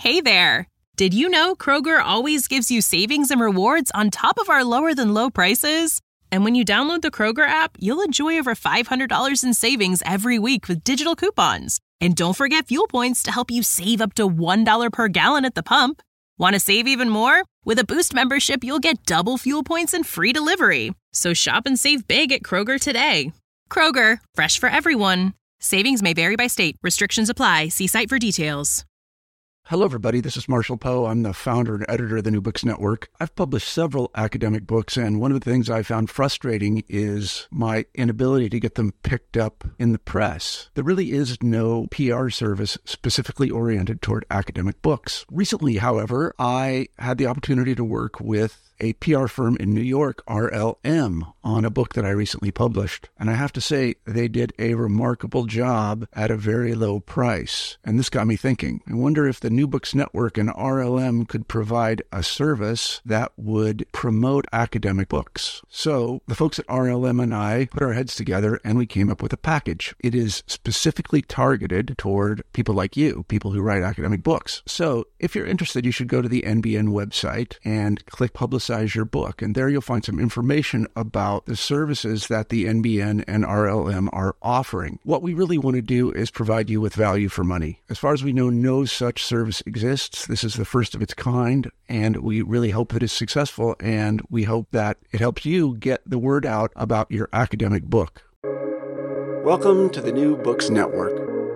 Hey there! Did you know Kroger always gives you savings and rewards on top of our lower-than-low prices? And when you download the Kroger app, you'll enjoy over $500 in savings every week with digital coupons. And don't forget fuel points to help you save up to $1 per gallon at the pump. Want to save even more? With a Boost membership, you'll get double fuel points and free delivery. So shop and save big at Kroger today. Kroger, fresh for everyone. Savings may vary by state. Restrictions apply. See site for details. Hello, everybody. This is Marshall Poe. I'm the founder and editor of the New Books Network. I've published several academic books, and one of the things I found frustrating is my inability to get them picked up in the press. There really is no PR service specifically oriented toward academic books. Recently, however, I had the opportunity to work with a PR firm in New York, RLM, on a book that I recently published. And I have to say, they did a remarkable job at a very low price. And this got me thinking. I wonder if the New Books Network and RLM could provide a service that would promote academic books. So the folks at RLM and I put our heads together and we came up with a package. It is specifically targeted toward people like you, people who write academic books. So if you're interested, you should go to the NBN website and click Publicize Your Book. And there you'll find some information about the services that the NBN and RLM are offering. What we really want to do is provide you with value for money. As far as we know, no such service exists. This is the first of its kind, and we really hope that it's successful, and we hope that it helps you get the word out about your academic book. Welcome to the New Books Network.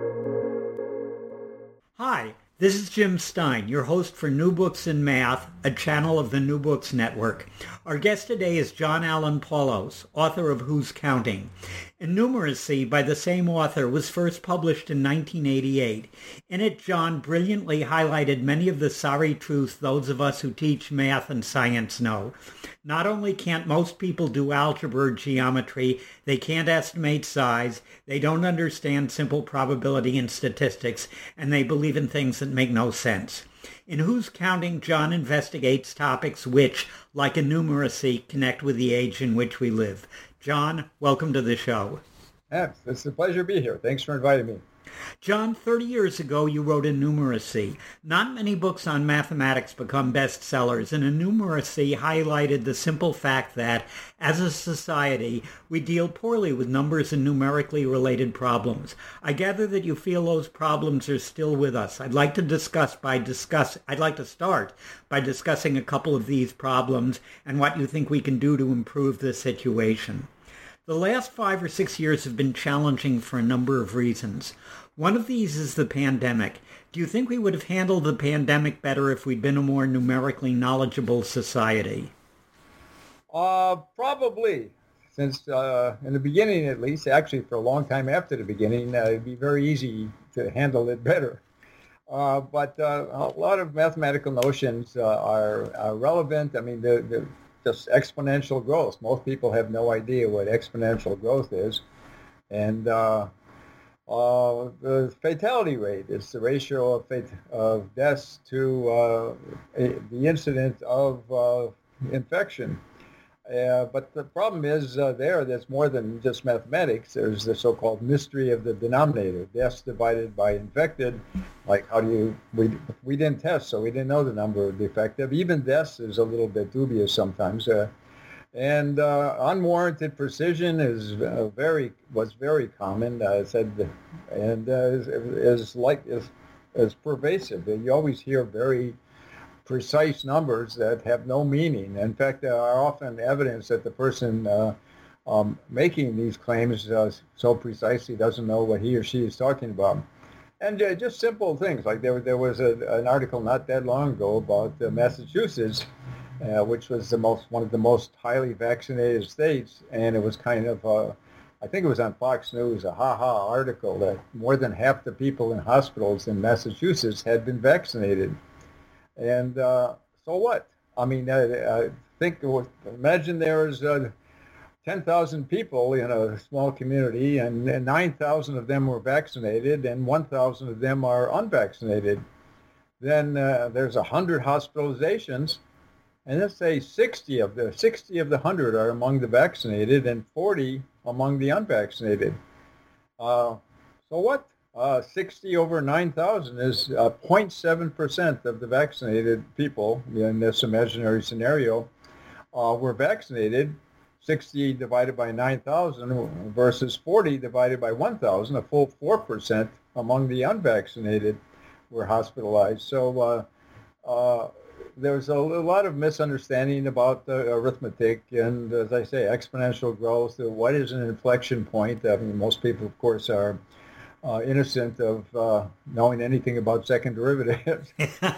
Hi, this is Jim Stein, your host for New Books in Math, a channel of the New Books Network. Our guest today is John Allen Paulos, author of Who's Counting? Innumeracy, by the same author, was first published in 1988. In it, John brilliantly highlighted many of the sorry truths those of us who teach math and science know. Not only can't most people do algebra or geometry, they can't estimate size, they don't understand simple probability and statistics, and they believe in things that make no sense. In Who's Counting, John investigates topics which, like innumeracy, connect with the age in which we live. John, welcome to the show. Yeah, it's a pleasure to be here. Thanks for inviting me. John, 30 years ago, you wrote Innumeracy. Not many books on mathematics become bestsellers, and Innumeracy highlighted the simple fact that, as a society, we deal poorly with numbers and numerically related problems. I gather that you feel those problems are still with us. I'd like to start by discussing a couple of these problems and what you think we can do to improve the situation. The last 5 or 6 years have been challenging for a number of reasons. One of these is the pandemic. Do you think we would have handled the pandemic better if we'd been a more numerically knowledgeable society? Probably. Since in the beginning, at least, actually for a long time after the beginning, it'd be very easy to handle it better. But a lot of mathematical notions are relevant. I mean, they're just exponential growth. Most people have no idea what exponential growth is. And the fatality rate is the ratio of deaths to the incidence of infection. But the problem is there's more than just mathematics. There's the so-called mystery of the denominator, deaths divided by infected. Like we didn't test, so we didn't know the number of defective. Even deaths is a little bit dubious sometimes. And unwarranted precision was very common. Is pervasive. You always hear very precise numbers that have no meaning. In fact, there are often evidence that the person making these claims so precisely doesn't know what he or she is talking about. And just simple things, like there was an article not that long ago about Massachusetts, which was one of the most highly vaccinated states, and it was kind of, I think it was on Fox News, a ha-ha article that more than half the people in hospitals in Massachusetts had been vaccinated. And so what? I mean, imagine there's 10,000 people in a small community, and 9,000 of them were vaccinated, and 1,000 of them are unvaccinated. Then there's 100 hospitalizations, and let's say 60 of the 100 are among the vaccinated, and 40 among the unvaccinated. So what? 60 over 9,000 is 0.7% of the vaccinated people in this imaginary scenario were vaccinated. 60 divided by 9,000 versus 40 divided by 1,000, a full 4% among the unvaccinated were hospitalized. So there's a lot of misunderstanding about the arithmetic and, as I say, exponential growth. What is an inflection point? I mean, most people, of course, are innocent of knowing anything about second derivatives.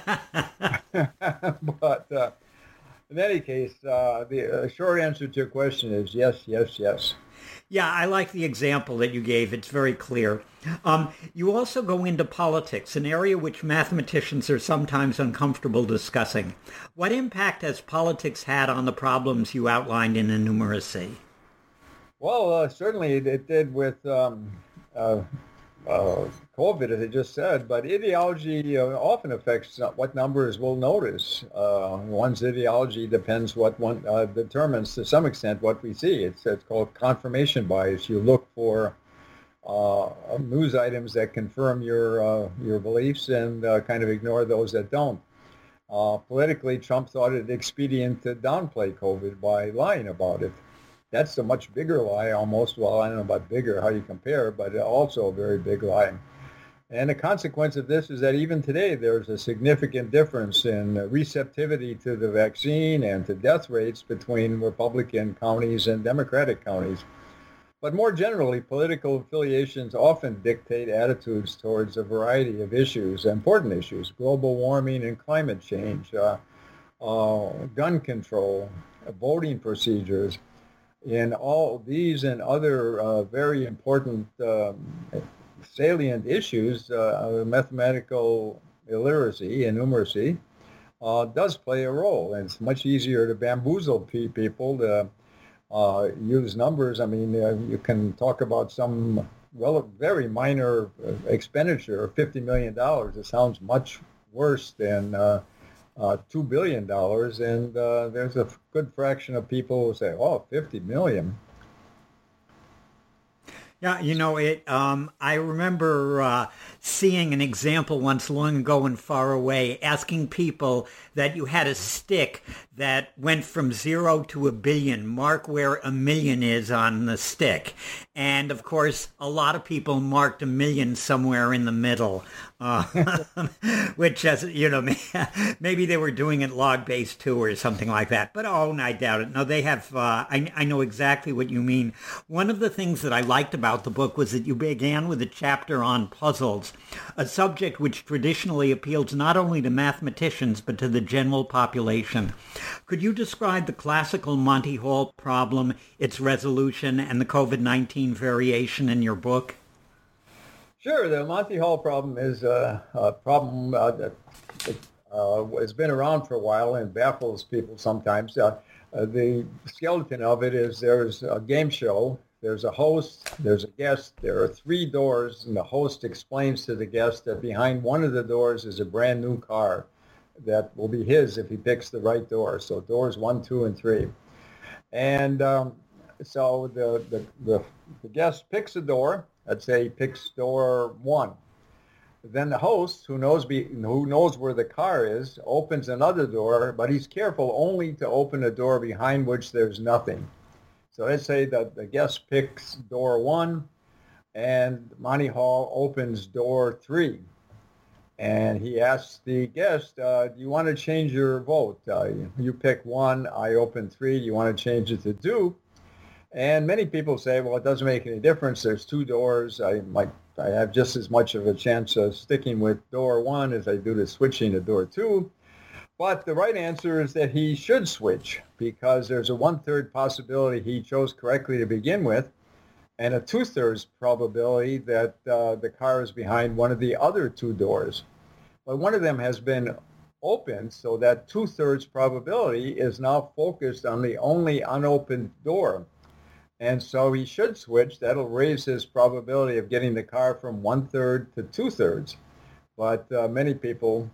But in any case, the short answer to your question is yes, yes, yes. Yeah, I like the example that you gave. It's very clear. You also go into politics, an area which mathematicians are sometimes uncomfortable discussing. What impact has politics had on the problems you outlined in Innumeracy? Well, certainly it did with COVID, as I just said, but ideology often affects what numbers we'll notice. One's ideology depends what one determines to some extent what we see. It's called confirmation bias. You look for news items that confirm your beliefs and kind of ignore those that don't. Politically, Trump thought it expedient to downplay COVID by lying about it. That's a much bigger lie almost. Well, I don't know about bigger, how you compare, but also a very big lie. And the consequence of this is that even today there's a significant difference in receptivity to the vaccine and to death rates between Republican counties and Democratic counties. But more generally, political affiliations often dictate attitudes towards a variety of issues, important issues, global warming and climate change, gun control, voting procedures. In all these and other very important salient issues, mathematical illiteracy and numeracy does play a role. And it's much easier to bamboozle people to use numbers. I mean, you can talk about some very minor expenditure of $50 million. It sounds much worse than $2 billion, and there's a good fraction of people who say, oh, 50 million. Yeah, you know, I remember seeing an example once long ago and far away, asking people that you had a stick that went from 0 to a billion, mark where a million is on the stick. And of course, a lot of people marked a million somewhere in the middle, which, as you know, maybe they were doing it log-based too or something like that. But I doubt it. No, they have, I know exactly what you mean. One of the things that I liked about the book was that you began with a chapter on puzzles, a subject which traditionally appeals not only to mathematicians but to the general population. Could you describe the classical Monty Hall problem, its resolution, and the COVID-19 variation in your book? Sure. The Monty Hall problem is a problem that has been around for a while and baffles people sometimes. The skeleton of it is there's a game show. There's a host, there's a guest, there are 3 doors, and the host explains to the guest that behind one of the doors is a brand new car that will be his if he picks the right door. So doors 1, 2, and 3. And so the guest picks a door. Let's say he picks door 1. Then the host, who knows where the car is, opens another door, but he's careful only to open a door behind which there's nothing. So let's say that the guest picks door 1, and Monty Hall opens door 3. And he asks the guest, do you want to change your vote? You pick 1, I open 3, you want to change it to 2? And many people say, well, it doesn't make any difference. There's 2 doors. I have just as much of a chance of sticking with door 1 as I do to switching to door 2. But the right answer is that he should switch because there's a 1/3 possibility he chose correctly to begin with and a 2/3 probability that the car is behind one of the other 2 doors. But one of them has been opened, so that 2/3 probability is now focused on the only unopened door. And so he should switch. That'll raise his probability of getting the car from 1/3 to 2/3. But many people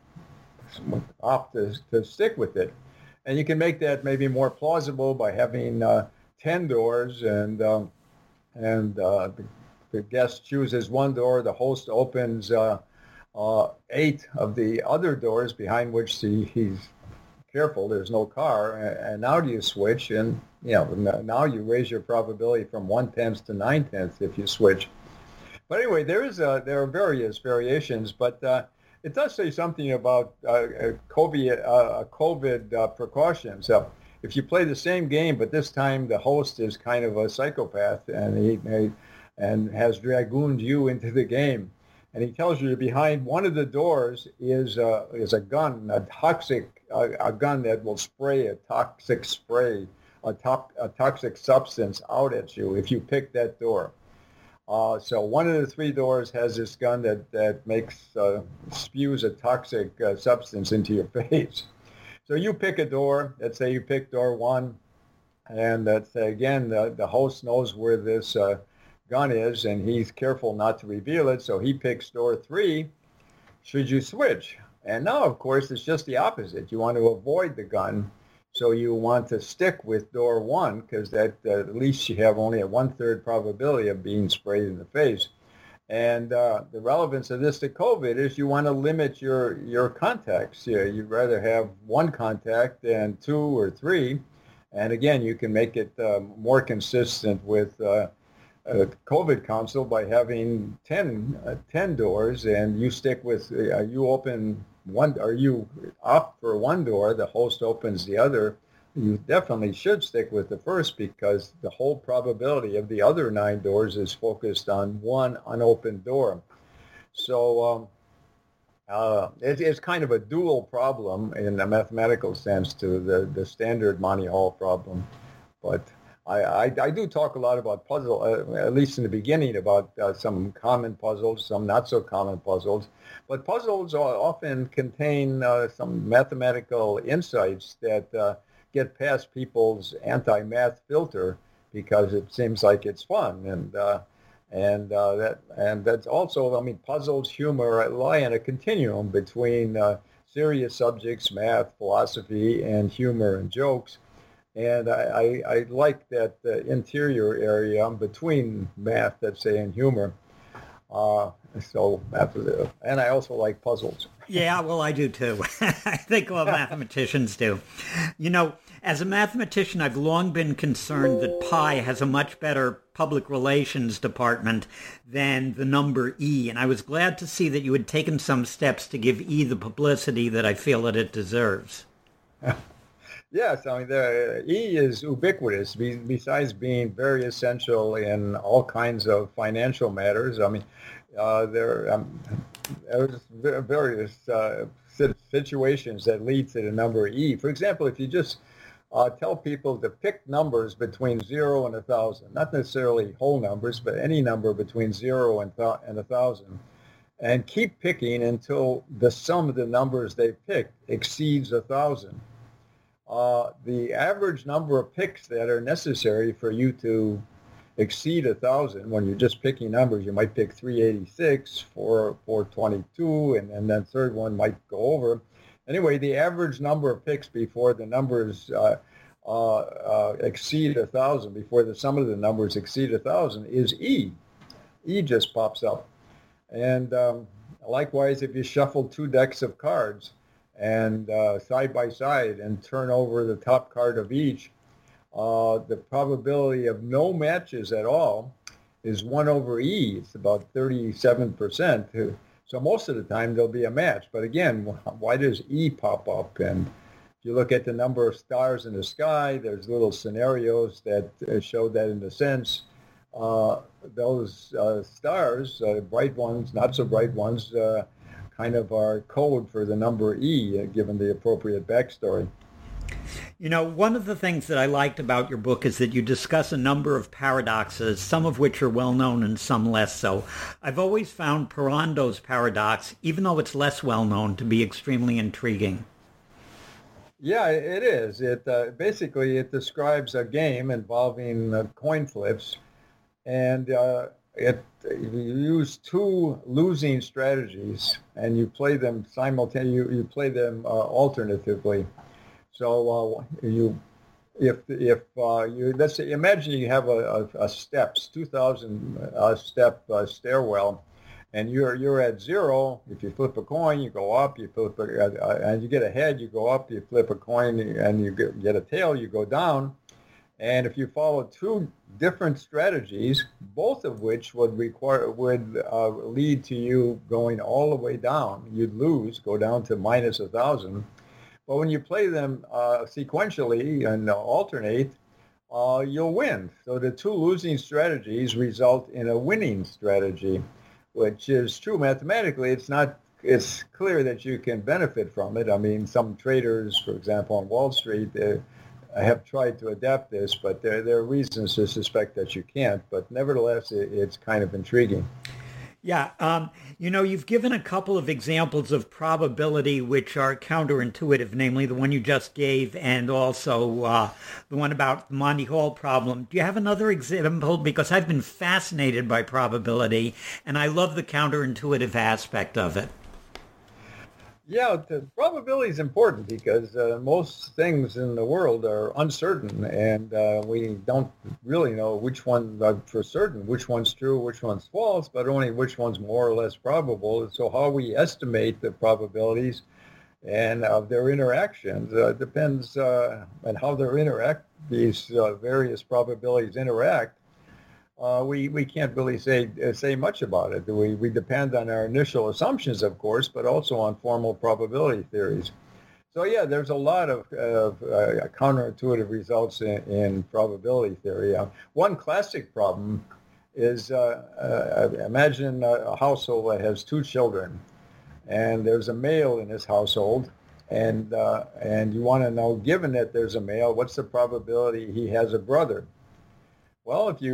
opt to stick with it. And you can make that maybe more plausible by having 10 doors and the the guest chooses one door, the host opens 8 of the other doors behind which he's careful there's no car, and now do you switch, and now you raise your probability from 1/10 to 9/10 if you switch. But anyway, there are various variations, but it does say something about COVID precautions. If you play the same game, but this time the host is kind of a psychopath, and he has dragooned you into the game, and he tells you behind one of the doors is a gun, a gun that will spray a toxic substance out at you if you pick that door. So one of the 3 doors has this gun that spews a toxic substance into your face. So you pick a door. Let's say you pick door 1, and let's say again the host knows where this gun is, and he's careful not to reveal it. So he picks door 3. Should you switch? And now, of course, it's just the opposite. You want to avoid the gun. So you want to stick with door 1 because at least you have only a 1/3 probability of being sprayed in the face. And the relevance of this to COVID is you want to limit your contacts. You'd rather have 1 contact than 2 or 3. And again, you can make it more consistent with COVID Council by having 10 doors, and you stick with, you open one, or you opt for one door, the host opens the other. You definitely should stick with the first because the whole probability of the other 9 doors is focused on one unopened door. So it's kind of a dual problem in a mathematical sense to the standard Monty Hall problem. But I do talk a lot about puzzle, at least in the beginning, about some common puzzles, some not so common puzzles. But puzzles often contain some mathematical insights that get past people's anti-math filter because it seems like it's fun, and that's also, I mean, puzzles, humor lie in a continuum between serious subjects, math, philosophy, and humor and jokes. And I like that interior area between math, let's say, and humor. And I also like puzzles. Yeah, well, I do too. I think all mathematicians do. As a mathematician, I've long been concerned that pi has a much better public relations department than the number e, and I was glad to see that you had taken some steps to give e the publicity that I feel that it deserves. Yes, I mean, E is ubiquitous. Besides being very essential in all kinds of financial matters, I mean, there's various situations that lead to the number E. For example, if you just tell people to pick numbers between 0 and 1,000, not necessarily whole numbers, but any number between 0 and 1,000, and keep picking until the sum of the numbers they picked exceeds 1,000. The average number of picks that are necessary for you to exceed 1,000, when you're just picking numbers, you might pick 386, 422, and then third one might go over. Anyway, the average number of picks before the numbers exceed 1,000, before the sum of the numbers exceed 1,000, is E. E just pops up. And likewise, if you shuffle 2 decks of cards, and side by side and turn over the top card of each, the probability of no matches at all is 1 over E. It's about 37%. So most of the time there'll be a match. But again, why does E pop up? And if you look at the number of stars in the sky, there's little scenarios that show that in a sense, those stars, bright ones, not so bright ones, kind of our code for the number E, given the appropriate backstory. One of the things that I liked about your book is that you discuss a number of paradoxes, some of which are well known and some less so. I've always found Parando's paradox, even though it's less well known, to be extremely intriguing. Yeah, it is. It basically it describes a game involving coin flips, and you use 2 losing strategies, and you play them simultaneously. You play them alternatively. So you you, let's say, imagine you have a steps 2,000 step stairwell, and you're at zero. If you flip a coin, you go up. You flip and you get a head, you go up. You flip a coin, and you get a tail, you go down. And if you follow two different strategies, both of which would lead to you going all the way down, you'd lose, go down to minus 1,000. But when you play them sequentially and alternate, you'll win. So the two losing strategies result in a winning strategy, which is true mathematically. It's clear that you can benefit from it. I mean, some traders, for example, on Wall Street, have tried to adapt this, but there are reasons to suspect that you can't. But nevertheless, it's kind of intriguing. Yeah. You've given a couple of examples of probability which are counterintuitive, namely the one you just gave and also the one about the Monty Hall problem. Do you have another example? Because I've been fascinated by probability, and I love the counterintuitive aspect of it. Yeah, the probability is important because most things in the world are uncertain, and we don't really know which one for certain, which one's true, which one's false, but only which one's more or less probable. So how we estimate the probabilities and of their interactions depends on how these various probabilities interact. We can't really say much about it. We depend on our initial assumptions, of course, but also on formal probability theories. So yeah, there's a lot of counterintuitive results in probability theory. One classic problem is imagine a household that has two children, and there's a male in this household, and you want to know, given that there's a male, what's the probability he has a brother? Well, if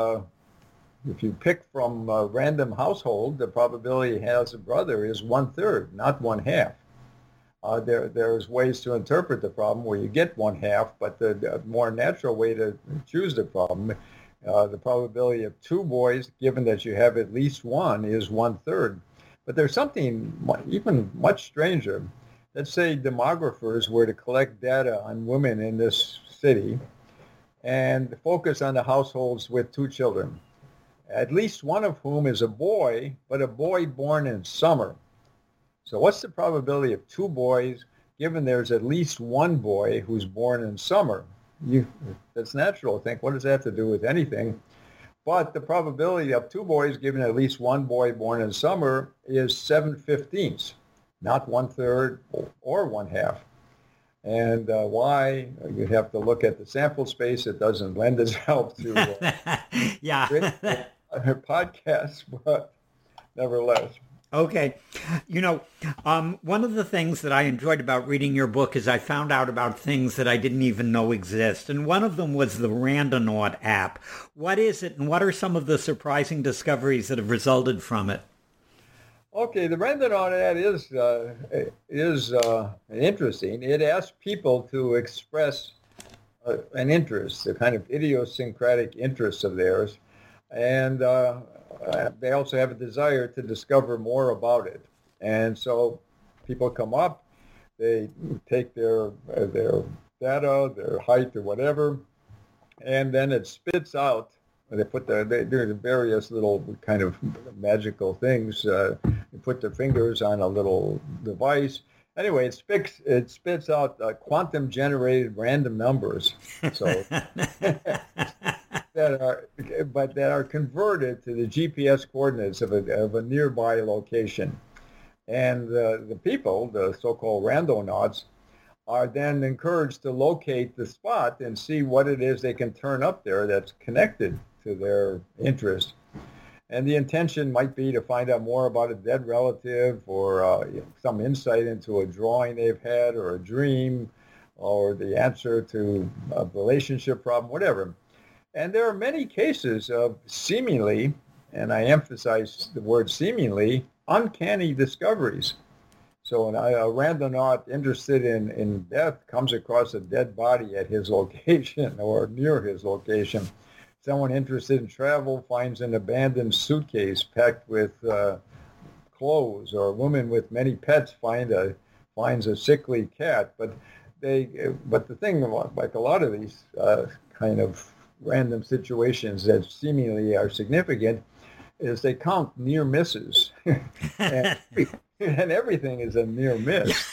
you pick from a random household, the probability he has a brother is 1/3, not 1/2. There's ways to interpret the problem where you get 1/2, but the more natural way to choose the problem, the probability of two boys, given that you have at least one, is 1/3. But there's something even much stranger. Let's say demographers were to collect data on women in this city and focus on the households with two children, at least one of whom is a boy, but a boy born in summer. So what's the probability of two boys, given there's at least one boy who's born in summer? That's natural to think, what does that have to do with anything? But the probability of two boys, given at least one boy born in summer, is 7/15, not 1/3 or 1/2. And why? You have to look at the sample space. It doesn't lend itself to podcasts, but nevertheless. Okay. One of the things that I enjoyed about reading your book is I found out about things that I didn't even know exist. And one of them was the Randonaut app. What is it, and what are some of the surprising discoveries that have resulted from it? Okay, the Randonaut ad is interesting. It asks people to express an interest, a kind of idiosyncratic interest of theirs, and they also have a desire to discover more about it. And so people come up, they take their data, their height or whatever, and then it spits out. They do the various little kind of magical things. They put their fingers on a little device. Anyway, it spits out quantum-generated random numbers. So that are converted to the GPS coordinates of a nearby location. And the people, the so-called randonauts, are then encouraged to locate the spot and see what it is they can turn up there that's connected to their interest. And the intention might be to find out more about a dead relative or some insight into a drawing they've had or a dream or the answer to a relationship problem, whatever. And there are many cases of seemingly, and I emphasize the word seemingly, uncanny discoveries. So a randonaut interested in death comes across a dead body at his location or near his location. Someone interested in travel finds an abandoned suitcase packed with clothes, or a woman with many pets finds a sickly cat. But but the thing, like a lot of these kind of random situations that seemingly are significant, is they count near misses, and, and everything is a near miss.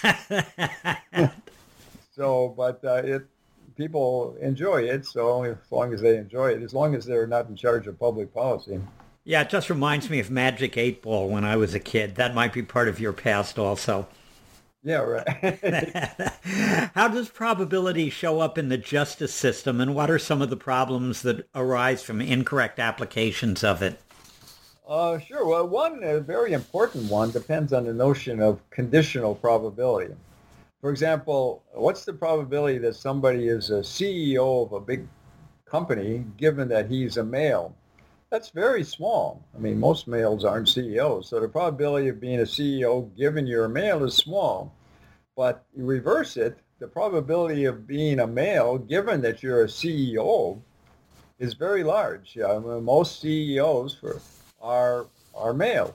So, but people enjoy it. So as long as they enjoy it, as long as they're not in charge of public policy. Yeah, it just reminds me of Magic 8 Ball when I was a kid. That might be part of your past also. Yeah, right. How does probability show up in the justice system, and what are some of the problems that arise from incorrect applications of it? Sure. Well, one very important one depends on the notion of conditional probability. For example, what's the probability that somebody is a CEO of a big company given that he's a male? That's very small. I mean, most males aren't CEOs, so the probability of being a CEO given you're a male is small. But you reverse it, the probability of being a male given that you're a CEO is very large. I mean, most CEOs are male.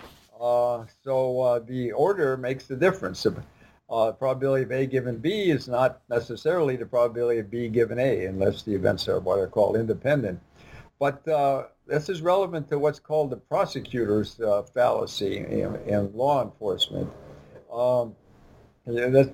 So the order makes the difference. Probability of A given B is not necessarily the probability of B given A, unless the events are what are called independent. But this is relevant to what's called the prosecutor's fallacy in law enforcement. And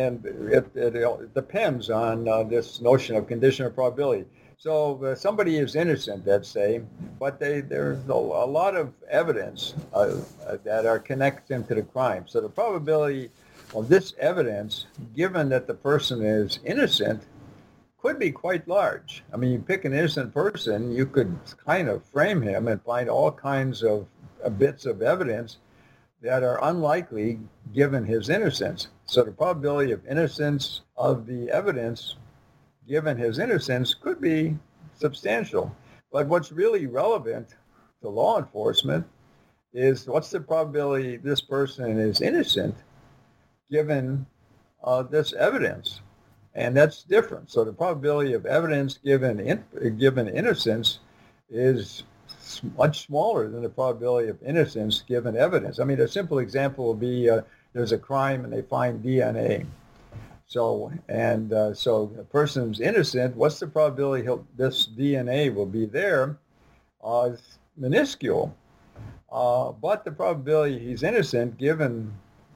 it depends on this notion of conditional probability. So somebody is innocent, let's say, but there's a lot of evidence that are connected to the crime. So the probability of this evidence, given that the person is innocent, could be quite large. I mean, you pick an innocent person, you could kind of frame him and find all kinds of bits of evidence that are unlikely given his innocence. So the probability of innocence of the evidence given his innocence could be substantial. But what's really relevant to law enforcement is what's the probability this person is innocent given this evidence. And that's different. So the probability of evidence given innocence is much smaller than the probability of innocence given evidence. I mean, a simple example would be there's a crime and they find DNA. So the person's innocent. What's the probability this DNA will be there? It's minuscule. But the probability he's innocent given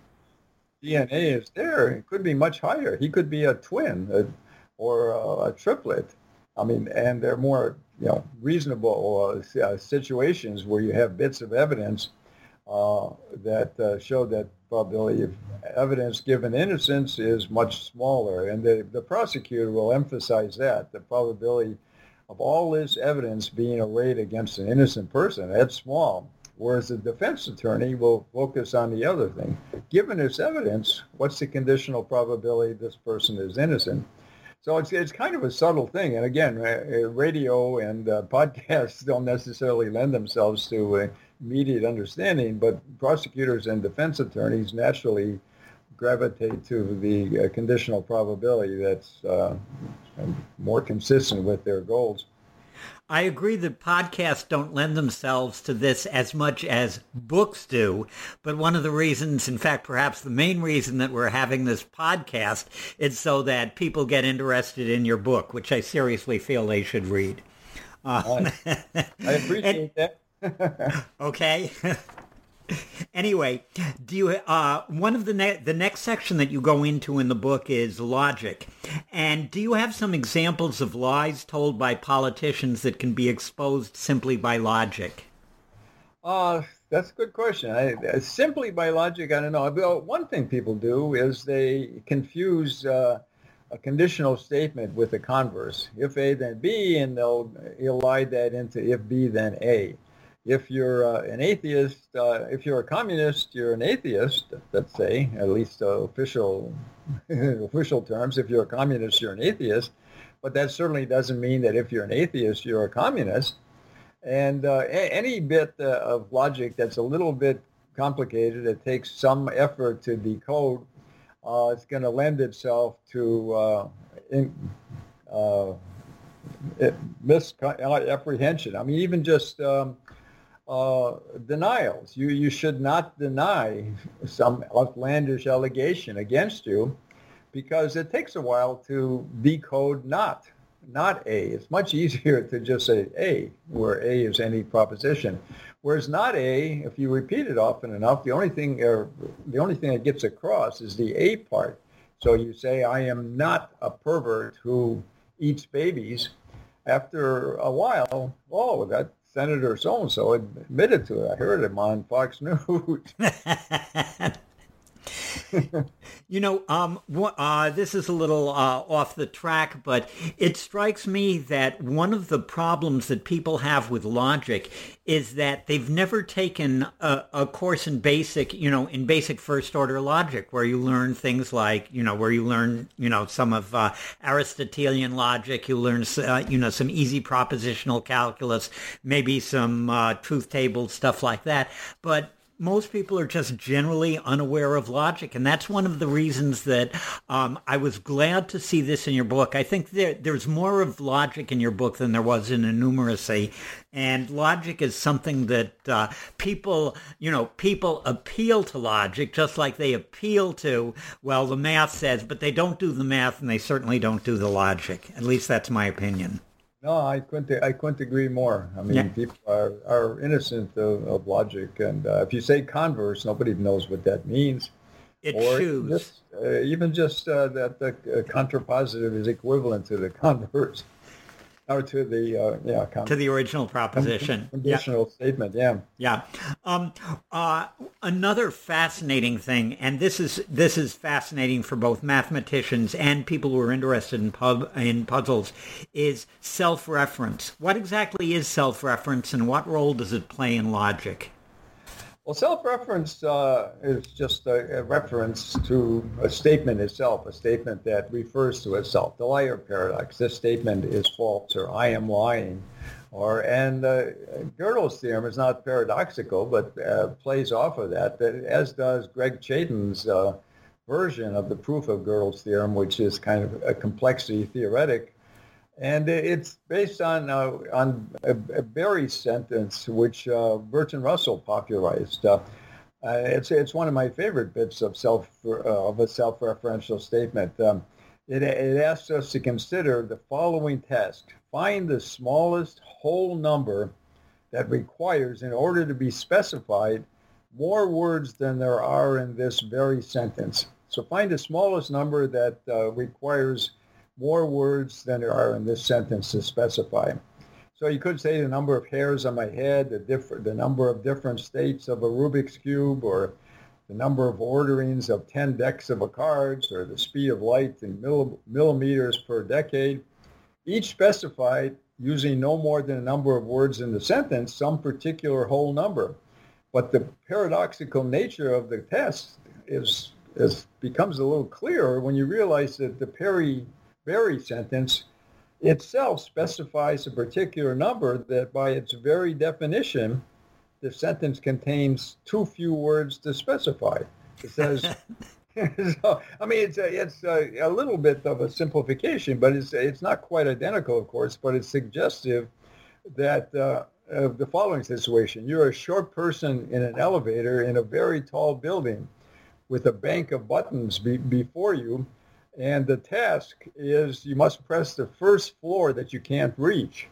DNA is there, it could be much higher. He could be a twin or a triplet. I mean, and they're more reasonable situations where you have bits of evidence that show that probability of evidence given innocence is much smaller. And the prosecutor will emphasize that, the probability of all this evidence being arrayed against an innocent person, that's small. Whereas the defense attorney will focus on the other thing. Given this evidence, what's the conditional probability this person is innocent? So it's kind of a subtle thing. And again, radio and podcasts don't necessarily lend themselves to immediate understanding, but prosecutors and defense attorneys naturally gravitate to the conditional probability that's more consistent with their goals. I agree that podcasts don't lend themselves to this as much as books do, but one of the reasons, in fact, perhaps the main reason that we're having this podcast is so that people get interested in your book, which I seriously feel they should read. I appreciate that. Okay. Anyway, do you one of the next section that you go into in the book is logic, and do you have some examples of lies told by politicians that can be exposed simply by logic? That's a good question. Simply by logic, I don't know. One thing people do is they confuse a conditional statement with the converse. If A, then B, and they'll elide that into if B, then A. If you're an atheist, if you're a communist, you're an atheist, let's say, at least official terms. If you're a communist, you're an atheist. But that certainly doesn't mean that if you're an atheist, you're a communist. And any bit of logic that's a little bit complicated, it takes some effort to decode, it's going to lend itself to misapprehension. I mean, even just denials. You should not deny some outlandish allegation against you, because it takes a while to decode not A. It's much easier to just say A, where A is any proposition. Whereas not A, if you repeat it often enough, the only thing that gets across is the A part. So you say, I am not a pervert who eats babies. After a while, oh, that Senator so-and-so admitted to it. I heard him on Fox News. This is a little off the track, but it strikes me that one of the problems that people have with logic is that they've never taken a course in basic first order logic, where you learn things like, some of Aristotelian logic, you learn, some easy propositional calculus, maybe some truth tables, stuff like that. But most people are just generally unaware of logic, and that's one of the reasons that I was glad to see this in your book. I think there's more of logic in your book than there was in Enumeracy, and logic is something that people appeal to logic just like they appeal to, well, the math says, but they don't do the math, and they certainly don't do the logic. At least that's my opinion. No, I couldn't agree more. I mean, People are innocent of logic, and if you say converse, nobody knows what that means. Even just that the contrapositive is equivalent to the converse, or to the to the original proposition. Conditional statement. Yeah. Another fascinating thing, and this is fascinating for both mathematicians and people who are interested in puzzles, is self-reference. What exactly is self-reference, and what role does it play in logic? Well, self-reference is just a reference to a statement itself, a statement that refers to itself. The liar paradox. This statement is false, or I am lying. And Gödel's theorem is not paradoxical, but plays off of that, as does Greg Chaitin's version of the proof of Gödel's theorem, which is kind of a complexity theoretic. And it's based on a Berry sentence, which Bertrand Russell popularized. It's one of my favorite bits of a self-referential statement. It asks us to consider the following task: find the smallest whole number that requires, in order to be specified, more words than there are in this very sentence. So find the smallest number that requires more words than there are in this sentence to specify. So you could say the number of hairs on my head, the number of different states of a Rubik's Cube, or the number of orderings of 10 decks of a cards, or the speed of light in millimeters per decade, each specified using no more than a number of words in the sentence, some particular whole number. But the paradoxical nature of the test becomes a little clearer when you realize that the Berry sentence itself specifies a particular number that, by its very definition, the sentence contains too few words to specify. It says, so, I mean, it's a little bit of a simplification, but it's not quite identical, of course, but it's suggestive that of the following situation: you're a short person in an elevator in a very tall building with a bank of buttons before you. And the task is you must press the first floor that you can't reach.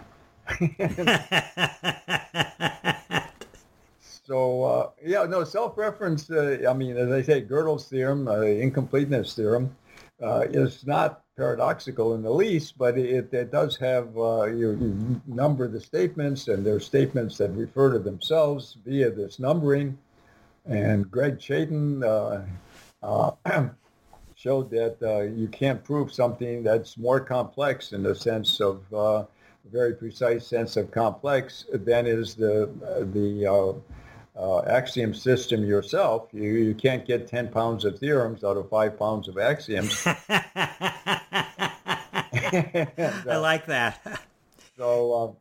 So, self-reference, as I say, Gödel's theorem, incompleteness theorem, is not paradoxical in the least, but it does have, you number the statements, and there are statements that refer to themselves via this numbering. And Greg Chaitin showed that you can't prove something that's more complex in the sense of a very precise sense of complex than is the axiom system yourself. You can't get 10 pounds of theorems out of 5 pounds of axioms. I like that. So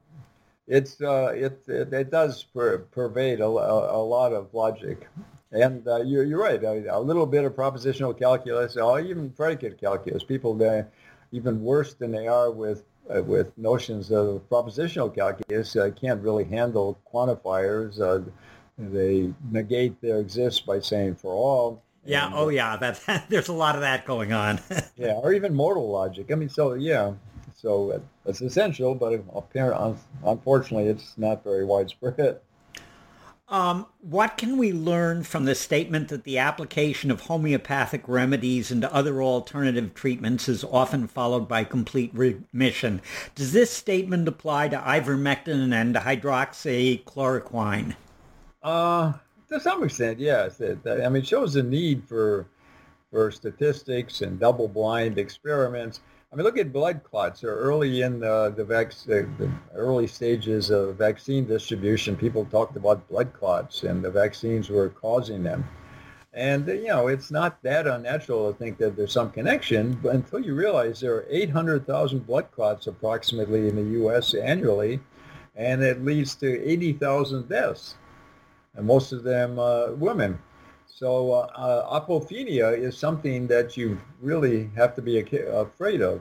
it does pervade a lot of logic. And you're right, a little bit of propositional calculus, or even predicate calculus. People, even worse than they are with notions of propositional calculus, can't really handle quantifiers. They negate their exists by saying for all. Yeah. And, Oh, yeah. There's a lot of that going on. yeah, or even modal logic. I mean, so yeah, so it's essential, but unfortunately, it's not very widespread. What can we learn from the statement that the application of homeopathic remedies into other alternative treatments is often followed by complete remission? Does this statement apply to ivermectin and hydroxychloroquine? To some extent, yes. I mean, it shows the need for statistics and double-blind experiments. I mean, look at blood clots. Early in the early stages of vaccine distribution, people talked about blood clots, and the vaccines were causing them. And, it's not that unnatural to think that there's some connection, but until you realize there are 800,000 blood clots approximately in the U.S. annually, and it leads to 80,000 deaths, and most of them women. So apophenia is something that you really have to be afraid of.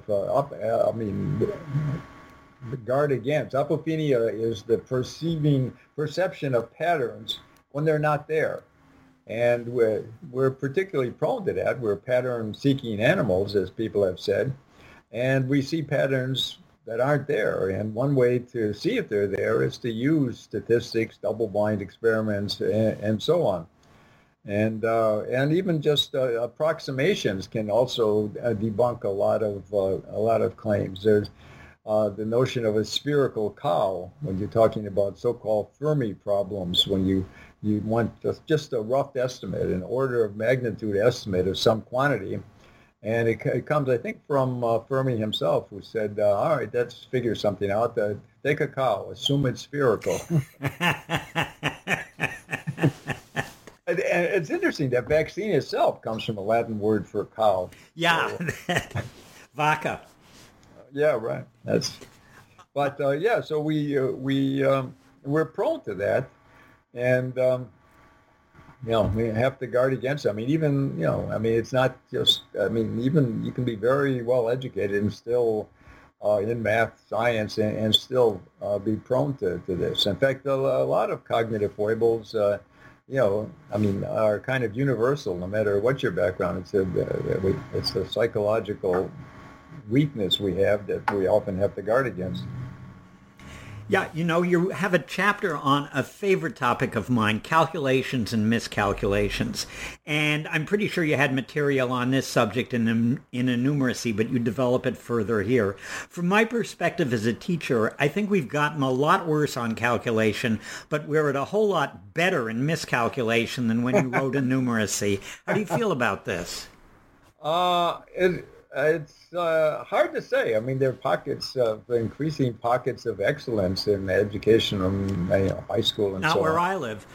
Guard against. Apophenia is the perception of patterns when they're not there. And we're particularly prone to that. We're pattern-seeking animals, as people have said. And we see patterns that aren't there. And one way to see if they're there is to use statistics, double-blind experiments, and so on. And even just approximations can also debunk a lot of claims. There's the notion of a spherical cow when you're talking about so-called Fermi problems, when you want just a rough estimate, an order of magnitude estimate of some quantity. And it comes, I think, from Fermi himself, who said, all right, let's figure something out. Take a cow, assume it's spherical. And it's interesting that vaccine itself comes from a Latin word for cow. Yeah, so, vaca. Yeah, right. So we're prone to that, and we have to guard against it. I mean, it's not just. I mean, even you can be very well educated and still in math, science, and still be prone to this. In fact, a lot of cognitive foibles. Are kind of universal, no matter what your background. It's a psychological weakness we have that we often have to guard against. Yeah, you have a chapter on a favorite topic of mine, calculations and miscalculations. And I'm pretty sure you had material on this subject in Innumeracy, but you develop it further here. From my perspective as a teacher, I think we've gotten a lot worse on calculation, but we're at a whole lot better in miscalculation than when you wrote Innumeracy. How do you feel about this? It's hard to say. I mean, there are increasing pockets of excellence in education, high school and so on. Not where I live.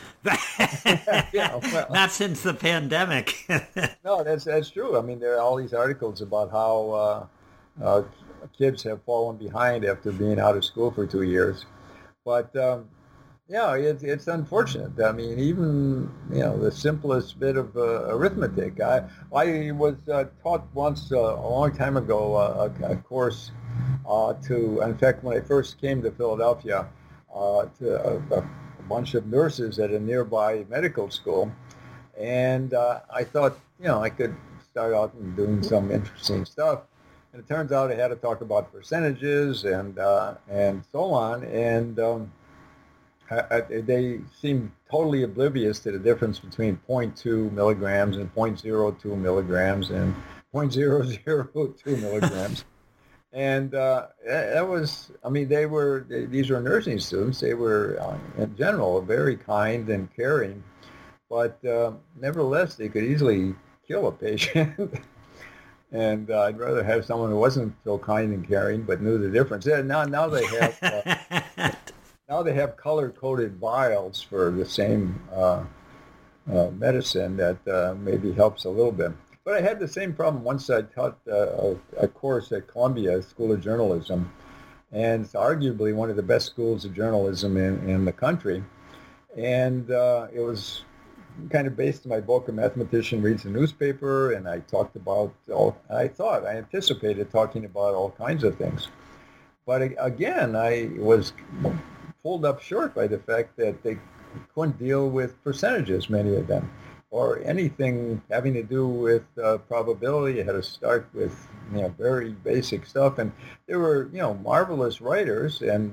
Not since the pandemic. No, that's true. I mean, there are all these articles about how kids have fallen behind after being out of school for 2 years. But it's unfortunate. I mean, even the simplest bit of arithmetic. I was taught once a long time ago a course in fact, when I first came to Philadelphia, to a bunch of nurses at a nearby medical school, and I thought I could start out and doing some interesting stuff. And it turns out I had to talk about percentages and so on, and they seem totally oblivious to the difference between 0.2 milligrams and 0.02 milligrams and 0.002 milligrams. And that was, these were nursing students. They were, in general, very kind and caring, but nevertheless, they could easily kill a patient. And I'd rather have someone who wasn't so kind and caring, but knew the difference. Yeah, now they have... Now they have color-coded vials for the same medicine that maybe helps a little bit. But I had the same problem once. I taught a course at Columbia School of Journalism, and it's arguably one of the best schools of journalism in the country. And it was kind of based on my book, A Mathematician Reads the Newspaper, and I talked about I anticipated talking about all kinds of things. But again, I was pulled up short by the fact that they couldn't deal with percentages, many of them. or anything having to do with probability. You had to start with very basic stuff, and they were marvelous writers, and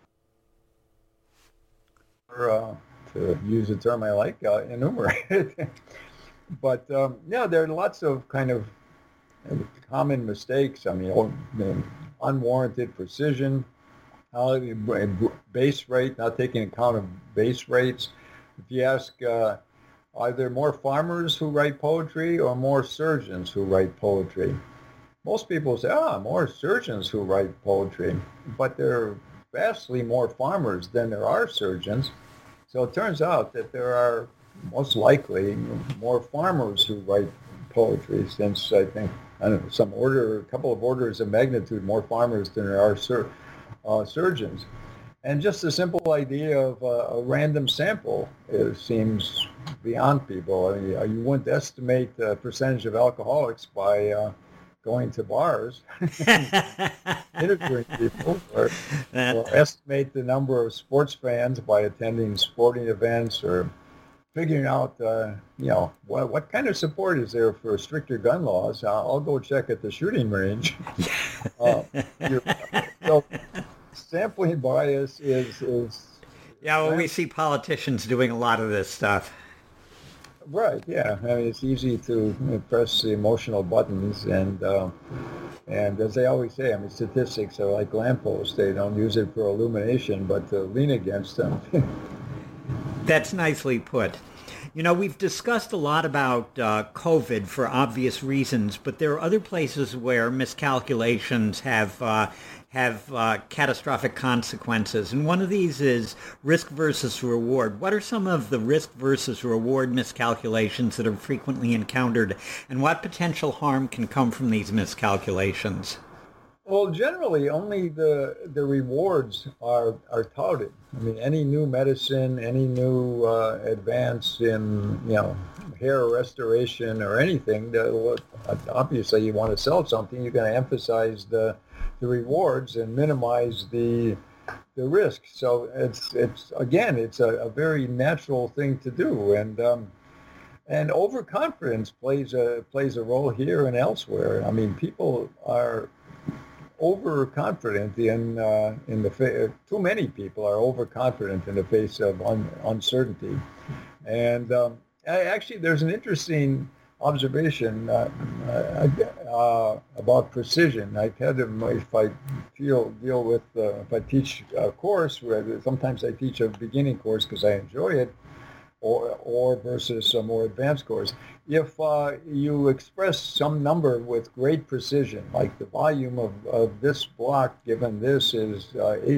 to use a term I like, enumerated. But there are lots of kind of common mistakes. I mean, unwarranted precision, base rate, not taking account of base rates. If you ask, are there more farmers who write poetry or more surgeons who write poetry? Most people say, more surgeons who write poetry, but there are vastly more farmers than there are surgeons. So it turns out that there are most likely more farmers who write poetry, since I think, a couple of orders of magnitude more farmers than there are surgeons. And just the simple idea of a random sample seems beyond people. I mean, you wouldn't estimate the percentage of alcoholics by going to bars, interviewing people, or estimate the number of sports fans by attending sporting events, or figuring out, what kind of support is there for stricter gun laws. I'll go check at the shooting range. So sampling bias is. Yeah, well, we see politicians doing a lot of this stuff. Right. Yeah. I mean, it's easy to press the emotional buttons, and as they always say, I mean, statistics are like lampposts. They don't use it for illumination, but to lean against them. That's nicely put. We've discussed a lot about COVID for obvious reasons, but there are other places where miscalculations have catastrophic consequences. And one of these is risk versus reward. What are some of the risk versus reward miscalculations that are frequently encountered, and what potential harm can come from these miscalculations? Well, generally, only the rewards are touted. I mean, any new medicine, any new advance in hair restoration or anything, obviously you want to sell something, you're going to emphasize the rewards and minimize the risk. So it's a very natural thing to do, and overconfidence plays a role here and elsewhere. I mean, people are overconfident too many people are overconfident in the face of uncertainty. And actually, there's an interesting observation about precision. I've had them, if I if I teach a course, where sometimes I teach a beginning course because I enjoy it, or versus a more advanced course. If you express some number with great precision, like the volume of this block given this is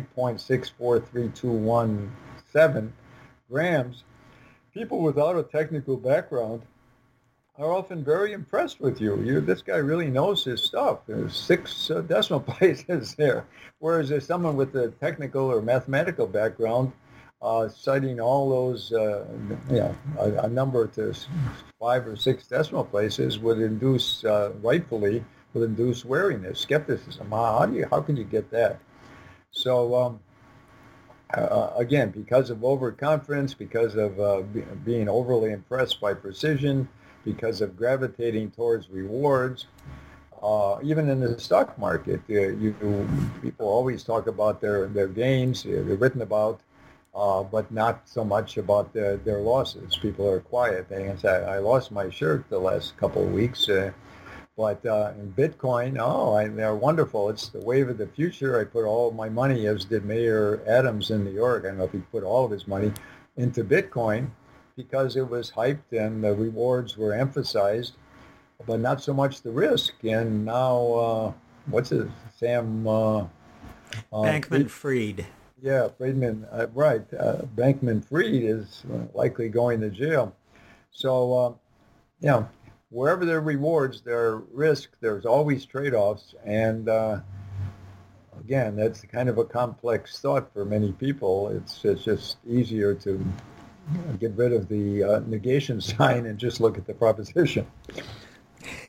8.643217 grams, people without a technical background are often very impressed with you. This guy really knows his stuff. There's 6 decimal places there. Whereas there's someone with a technical or mathematical background citing all those, a number to 5 or 6 decimal places would induce, rightfully, wariness, skepticism. How can you get that? So, again, because of overconfidence, because of being overly impressed by precision, because of gravitating towards rewards, even in the stock market, people always talk about their gains. They're written about. But not so much about their losses. People are quiet. They can say, I lost my shirt the last couple of weeks. But in Bitcoin, they're wonderful. It's the wave of the future. I put all of my money, as did Mayor Adams in New York. I don't know if he put all of his money into Bitcoin because it was hyped and the rewards were emphasized, but not so much the risk. And now, Sam? Bankman-Fried. Yeah, Friedman, right. Bankman-Fried is likely going to jail. So, wherever there are rewards, there are risks. There's always trade-offs. And, again, that's kind of a complex thought for many people. It's just easier to get rid of the negation sign and just look at the proposition.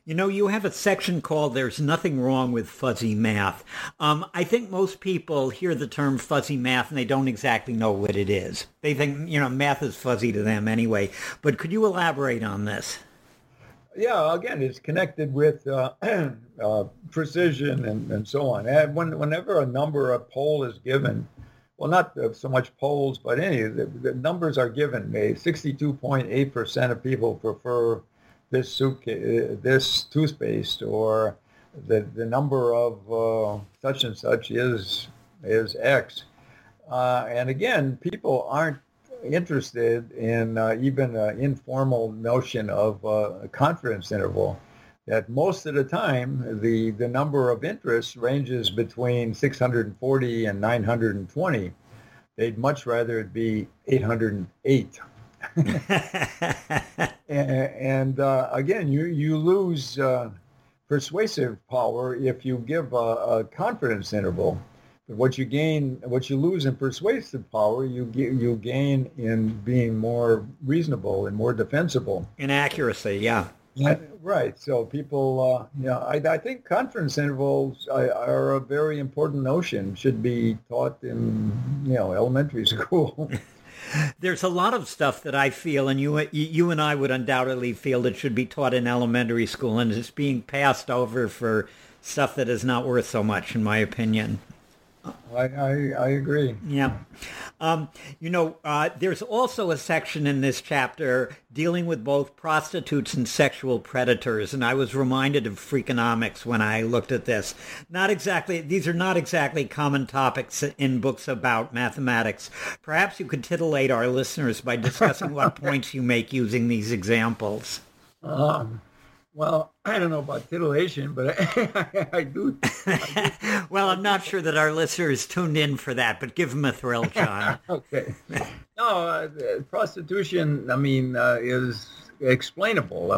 You know, you have a section called There's Nothing Wrong with Fuzzy Math. I think most people hear the term fuzzy math and they don't exactly know what it is. They think, math is fuzzy to them anyway. But could you elaborate on this? Yeah, again, it's connected with precision and so on. And whenever a number, a poll is given, well, not so much polls, but the numbers are given. 62.8% of people prefer this toothpaste, or the number of such and such is X. And again, people aren't interested in even an informal notion of a confidence interval. That most of the time, the number of interests ranges between 640 and 920. They'd much rather it be 808. And again, you lose persuasive power if you give a confidence interval. But what you lose in persuasive power, you gain in being more reasonable and more defensible. In accuracy, yeah. Right. So people, I think confidence intervals are a very important notion. Should be taught in, elementary school. There's a lot of stuff that I feel, and you and I would undoubtedly feel that should be taught in elementary school, and it's being passed over for stuff that is not worth so much, in my opinion. I agree. Yeah. There's also a section in this chapter dealing with both prostitutes and sexual predators, and I was reminded of Freakonomics when I looked at this. These are not exactly common topics in books about mathematics. Perhaps you could titillate our listeners by discussing what points you make using these examples. Well, I don't know about titillation, but I do. Well, I'm not sure that our listeners tuned in for that, but give them a thrill, John. Okay. No, prostitution, is explainable.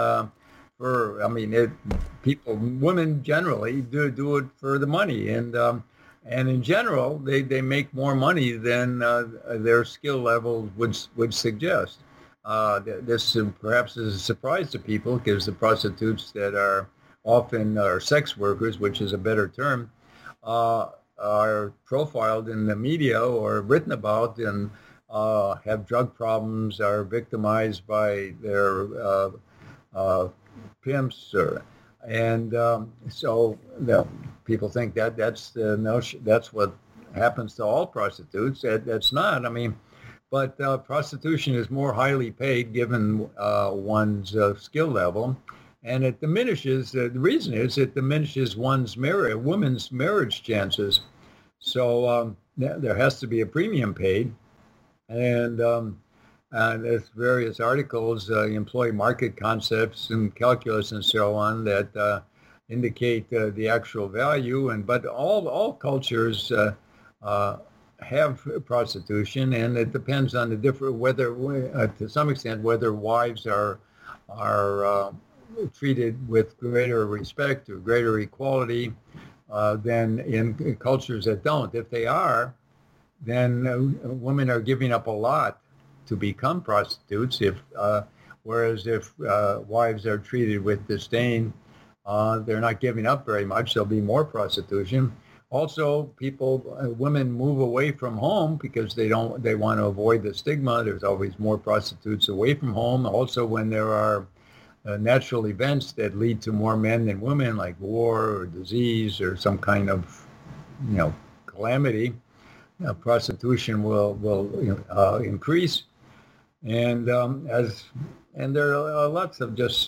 Women generally do it for the money, and in general, they make more money than their skill level would suggest. This perhaps is a surprise to people because the prostitutes that are often sex workers, which is a better term, are profiled in the media or written about and have drug problems, are victimized by their pimps, so people think that's the notion. That's what happens to all prostitutes. That's not. But prostitution is more highly paid given one's skill level, and it diminishes. The reason is it diminishes woman's marriage chances. So there has to be a premium paid, and there's various articles, employee market concepts and calculus and so on that indicate the actual value. But all cultures have prostitution, and it depends on to some extent whether wives are treated with greater respect or greater equality than in cultures that don't. If they are, then women are giving up a lot to become prostitutes. Whereas if wives are treated with disdain, they're not giving up very much. There'll be more prostitution. Also, women move away from home because they want to avoid the stigma. There's always more prostitutes away from home. Also, when there are natural events that lead to more men than women, like war or disease or some kind of, calamity, prostitution will increase. And there are lots of just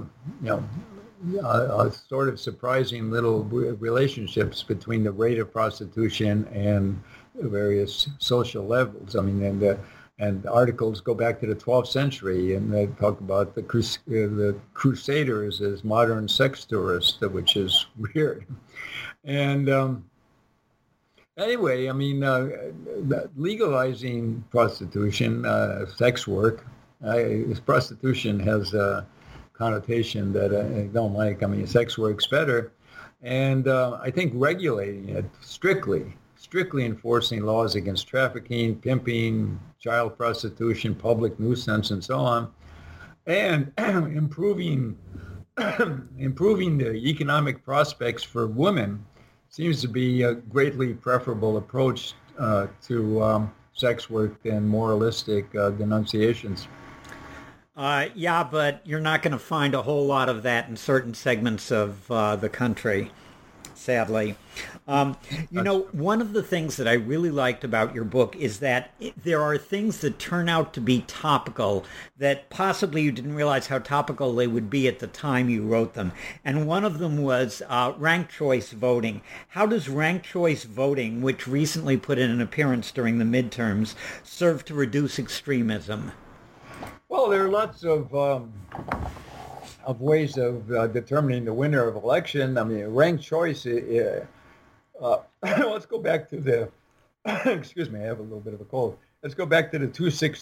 sort of surprising little relationships between the rate of prostitution and various social levels. And articles go back to the 12th century, and they talk about the Crusaders as modern sex tourists, which is weird. And anyway, legalizing prostitution, sex work, prostitution has a connotation that I don't like. Sex work's better. And I think regulating it strictly enforcing laws against trafficking, pimping, child prostitution, public nuisance, and so on, and improving improving the economic prospects for women seems to be a greatly preferable approach to sex work than moralistic denunciations. Yeah, but you're not going to find a whole lot of that in certain segments of the country, sadly. One of the things that I really liked about your book is that there are things that turn out to be topical that possibly you didn't realize how topical they would be at the time you wrote them. And one of them was ranked choice voting. How does ranked choice voting, which recently put in an appearance during the midterms, serve to reduce extremism? Well, there are lots of ways of determining the winner of election. I mean, ranked choice. Let's go back to the. Excuse me, I have a little bit of a cold. Let's go back to the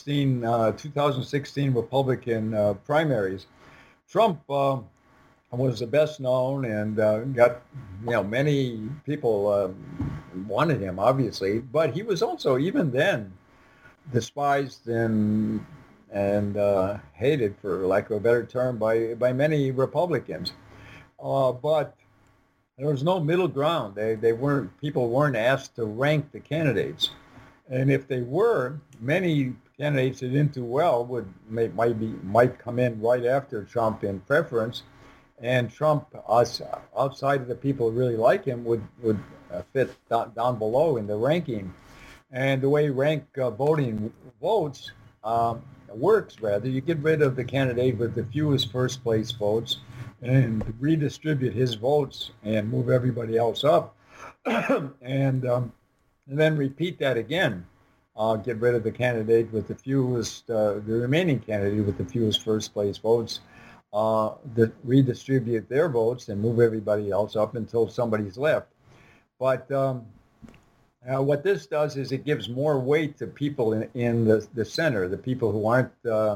2016 Republican primaries. Trump was the best known and got many people wanted him, obviously, but he was also even then despised and hated, for lack of a better term, by many Republicans. But there was no middle ground. People weren't asked to rank the candidates, and if they were, many candidates that didn't do well might come in right after Trump in preference, and Trump, outside of the people who really like him, would fit down below in the ranking. And the way ranked voting votes works, rather, you get rid of the candidate with the fewest first place votes and redistribute his votes and move everybody else up, and then repeat that again. Get rid of the candidate with the fewest, the remaining candidate with the fewest first place votes, redistribute their votes and move everybody else up until somebody's left. But what this does is it gives more weight to people in the center, the people who aren't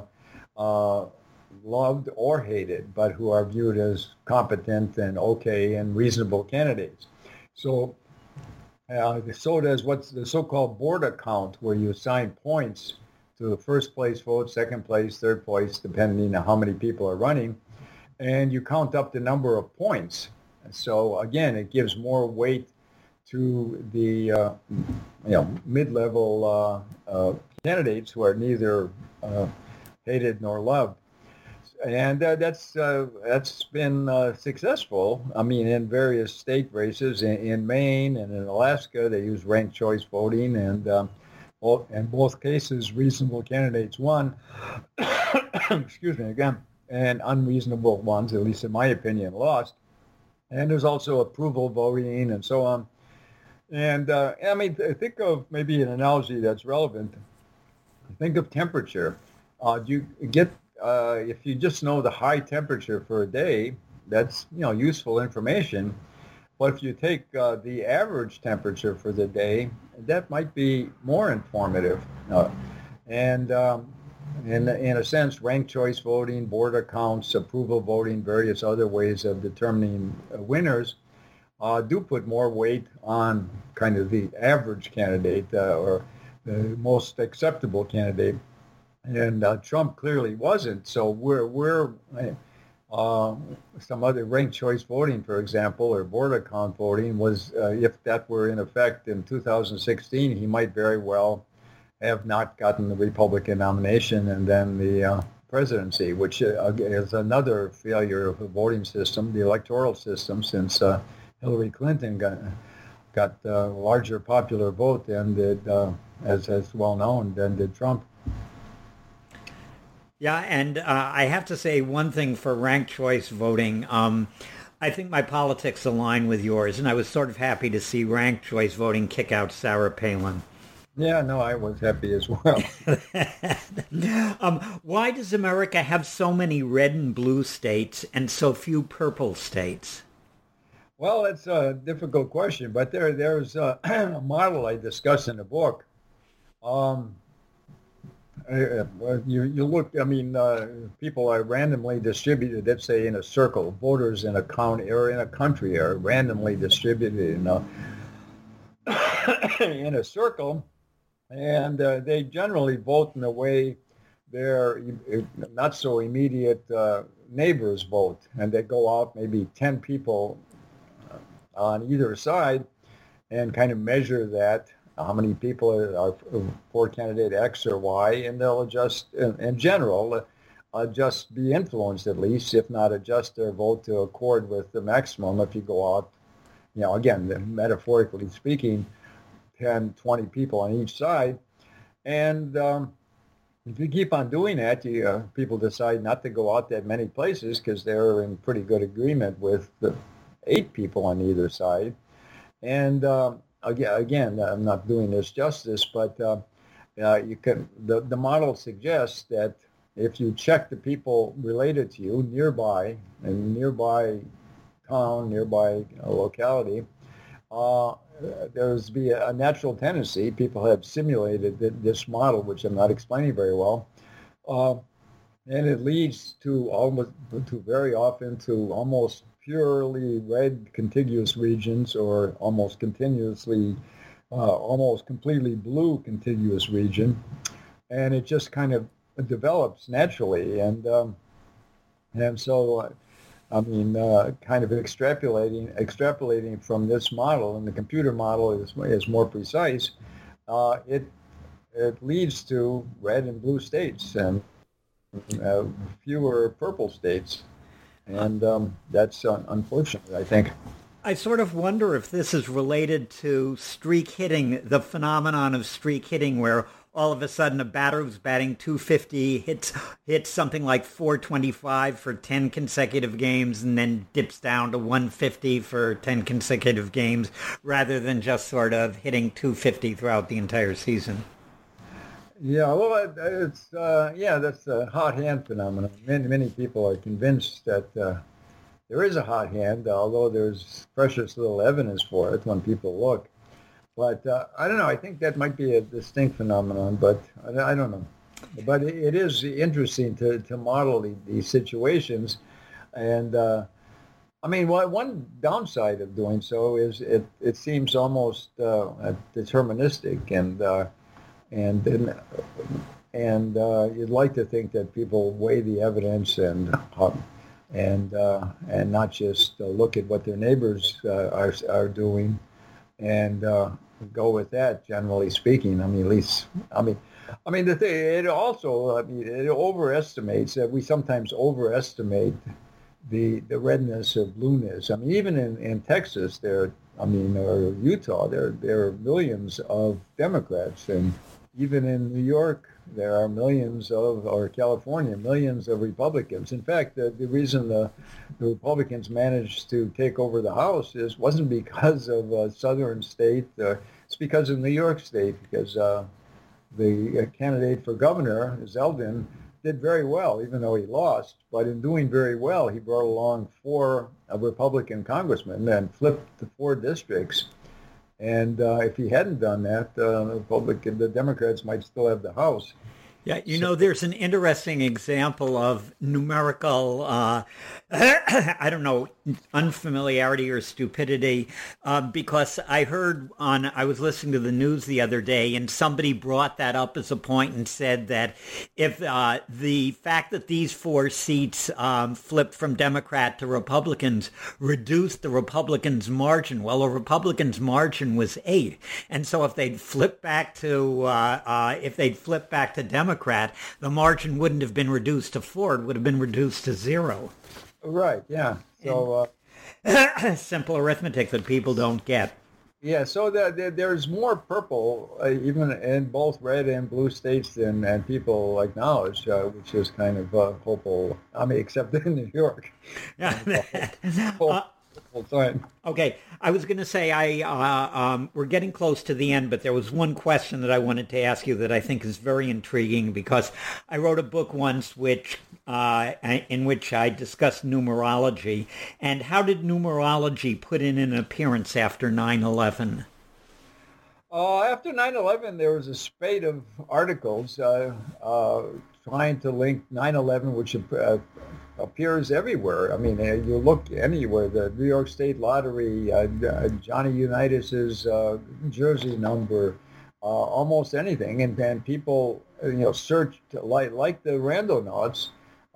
loved or hated, but who are viewed as competent and okay and reasonable candidates. So does what's the so-called border count, where you assign points to the first place vote, second place, third place, depending on how many people are running, and you count up the number of points. So again, it gives more weight to the mid-level candidates who are neither hated nor loved, and that's been successful. I mean, in various state races in Maine and in Alaska, they use ranked choice voting, and in both cases, reasonable candidates won. Excuse me again, and unreasonable ones, at least in my opinion, lost. And there's also approval voting and so on. And I mean, think of maybe an analogy that's relevant. Think of temperature. You get if you just know the high temperature for a day, that's useful information. But if you take the average temperature for the day, that might be more informative. And in a sense, ranked choice voting, border counts, approval voting, various other ways of determining winners do put more weight on kind of the average candidate or the most acceptable candidate. And Trump clearly wasn't. So we're some other ranked choice voting, for example, or border count voting was, if that were in effect in 2016, he might very well have not gotten the Republican nomination and then the presidency, which is another failure of the voting system, the electoral system, since Hillary Clinton got a larger popular vote than did, as well known, than did Trump. Yeah, and I have to say one thing for ranked choice voting. I think my politics align with yours, and I was sort of happy to see ranked choice voting kick out Sarah Palin. Yeah, no, I was happy as well. Why does America have so many red and blue states and so few purple states? Well, that's a difficult question, but there's a model I discuss in the book. You look, I mean, people are randomly distributed, let's say in a circle. Voters in a county or in a country are randomly distributed in a circle, and they generally vote in a way their not so immediate neighbors vote, and they go out maybe 10 people on either side and kind of measure that, how many people are for candidate X or Y, and they'll adjust, in general, just be influenced at least, if not adjust their vote to accord with the maximum. If you go out, again, metaphorically speaking, 10, 20 people on each side. And if you keep on doing that, people decide not to go out that many places because they're in pretty good agreement with the 8 people on either side. And again, I'm not doing this justice, but you can. The model suggests that if you check the people related to you nearby, in nearby town, nearby locality, there's be a natural tendency. People have simulated this model, which I'm not explaining very well, and it leads to very often to almost purely red contiguous regions, or almost completely blue contiguous region, and it just kind of develops naturally, and so kind of extrapolating from this model, and the computer model is more precise. It leads to red and blue states and fewer purple states. And that's unfortunate, I think. I sort of wonder if this is related to streak hitting, the phenomenon of streak hitting, where all of a sudden a batter who's batting .250 hits something like .425 for 10 consecutive games and then dips down to .150 for 10 consecutive games, rather than just sort of hitting .250 throughout the entire season. Yeah, well, that's a hot hand phenomenon. Many people are convinced that there is a hot hand, although there's precious little evidence for it when people look. But I don't know. I think that might be a distinct phenomenon, but I don't know. But it is interesting to model these situations, and one downside of doing so is it seems almost deterministic, and you'd like to think that people weigh the evidence and not just look at what their neighbors are doing and go with that. Generally speaking, the thing, it also it overestimates that we sometimes overestimate the redness of blueness. Even in Texas, or Utah, there are millions of Democrats, and even in New York, there are or California, millions of Republicans. In fact, the reason the Republicans managed to take over the House wasn't because of a southern state. It's because of New York State, because the candidate for governor, Zeldin, did very well, even though he lost. But in doing very well, he brought along 4 Republican congressmen and flipped the 4 districts. And if he hadn't done that, the Democrats might still have the House. Yeah, there's an interesting example of numerical, unfamiliarity or stupidity, because I was listening to the news the other day, and somebody brought that up as a point and said that if the fact that these 4 seats flipped from Democrat to Republicans reduced the Republicans' margin. Well, the Republicans' margin was 8, and so if they'd flipped back to Democrat, the margin wouldn't have been reduced to 4; it would have been reduced to 0. Right. Yeah. So simple arithmetic that people don't get. Yeah. So there's more purple even in both red and blue states than people acknowledge, which is kind of hopeful. Except in New York. Okay, I was going to say we're getting close to the end, but there was one question that I wanted to ask you that I think is very intriguing, because I wrote a book once in which I discussed numerology. And how did numerology put in an appearance after 9/11? After 9/11, there was a spate of articles trying to link 9/11, which appears everywhere. You look anywhere, the New York State Lottery, Johnny Unitas's jersey number, almost anything, and people searched like the randonauts.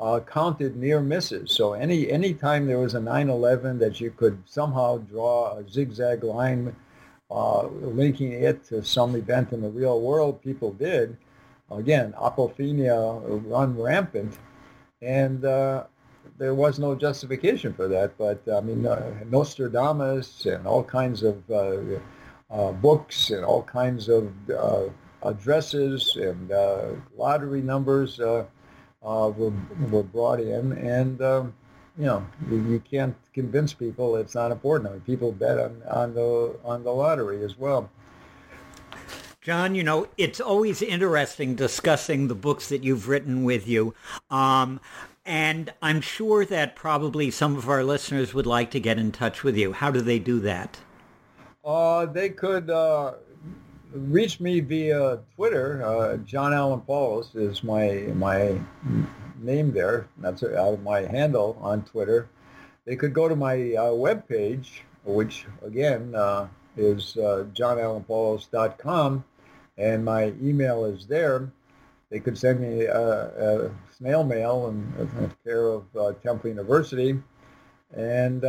counted near misses. So any time there was a 9/11 that you could somehow draw a zigzag line linking it to some event in the real world, people did. Again, apophenia run rampant, and there was no justification for that. But I mean, Nostradamus and all kinds of books and all kinds of addresses and lottery numbers were brought in, and you can't convince people it's not important. I mean, people bet on the lottery as well. John, it's always interesting discussing the books that you've written with you. And I'm sure that probably some of our listeners would like to get in touch with you. How do they do that? They could reach me via Twitter. John Allen Paulos is my name there. That's my handle on Twitter. They could go to my webpage, which again is johnallenpaulos.com, and my email is there. They could send me a snail mail in care of Temple University, and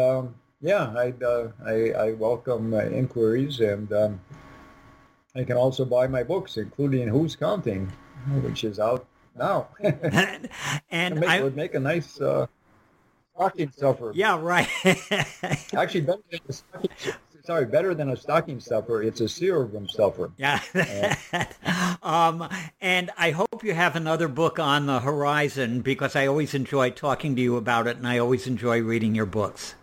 I welcome inquiries, and I can also buy my books, including Who's Counting, which is out now. And it would make a nice stocking stuffer. Yeah, right. Actually, better than a stocking stuffer. It's a cerebrum stuffer. Yeah. And I hope you have another book on the horizon, because I always enjoy talking to you about it, and I always enjoy reading your books.